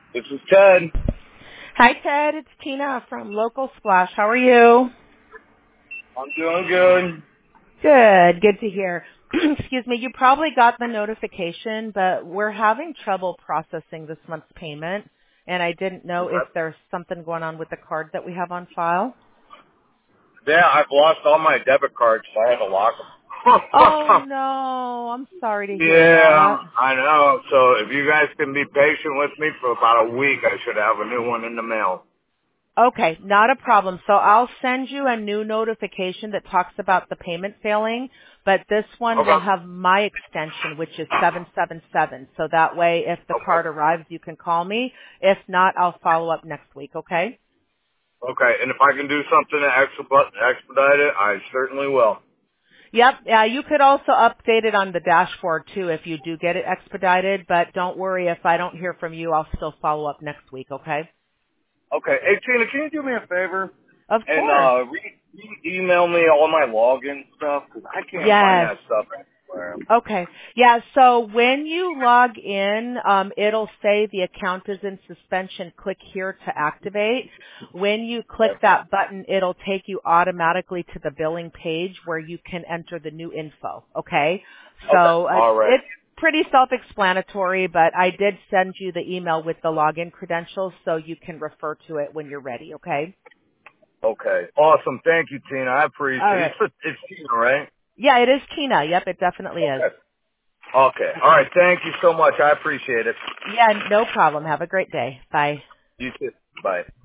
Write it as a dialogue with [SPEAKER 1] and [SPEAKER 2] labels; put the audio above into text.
[SPEAKER 1] This is Ted.
[SPEAKER 2] Hi, Ted. It's Tina from Local Splash. How are you?
[SPEAKER 1] I'm doing good.
[SPEAKER 2] Good. Good to hear. Excuse me. You probably got the notification, but we're having trouble processing this month's payment, and I didn't know if there's something going on with the card that we have on file.
[SPEAKER 1] Yeah, I've lost all my debit cards, so I had to lock
[SPEAKER 2] Oh,
[SPEAKER 1] them.
[SPEAKER 2] no. I'm sorry to hear
[SPEAKER 1] Yeah,
[SPEAKER 2] that.
[SPEAKER 1] I know. So if you guys can be patient with me for about a week, I should have a new one in the mail.
[SPEAKER 2] Okay, not a problem. So I'll send you a new notification that talks about the payment failing, but this one will
[SPEAKER 1] Okay.
[SPEAKER 2] have my extension, which is 777. So that way, if the
[SPEAKER 1] Okay.
[SPEAKER 2] card arrives, you can call me. If not, I'll follow up next week, okay?
[SPEAKER 1] Okay, and if I can do something to expedite it, I certainly will.
[SPEAKER 2] Yep, yeah, you could also update it on the dashboard too if you do get it expedited, but don't worry if I don't hear from you, I'll still follow up next week, okay?
[SPEAKER 1] Okay. Hey, Tina, can you do me a favor
[SPEAKER 2] Of
[SPEAKER 1] and
[SPEAKER 2] course.
[SPEAKER 1] email me all my login stuff? Because I can't find
[SPEAKER 2] Yes.
[SPEAKER 1] that stuff anywhere.
[SPEAKER 2] Okay. Yeah, so when you log in, it'll say the account is in suspension. Click here to activate. When you click
[SPEAKER 1] Okay.
[SPEAKER 2] that button, it'll take you automatically to the billing page where you can enter the new info. Okay?
[SPEAKER 1] Okay.
[SPEAKER 2] So
[SPEAKER 1] All right.
[SPEAKER 2] it's pretty self-explanatory, but I did send you the email with the login credentials so you can refer to it when you're ready. Okay?
[SPEAKER 1] Okay. Awesome. Thank you, Tina. I appreciate
[SPEAKER 2] All
[SPEAKER 1] it.
[SPEAKER 2] right.
[SPEAKER 1] It's Tina, right?
[SPEAKER 2] Yeah, it is Tina. Yep, it definitely is.
[SPEAKER 1] Okay. Okay. All right. Thank you so much. I appreciate it.
[SPEAKER 2] Yeah, no problem. Have a great day. Bye.
[SPEAKER 1] You too. Bye.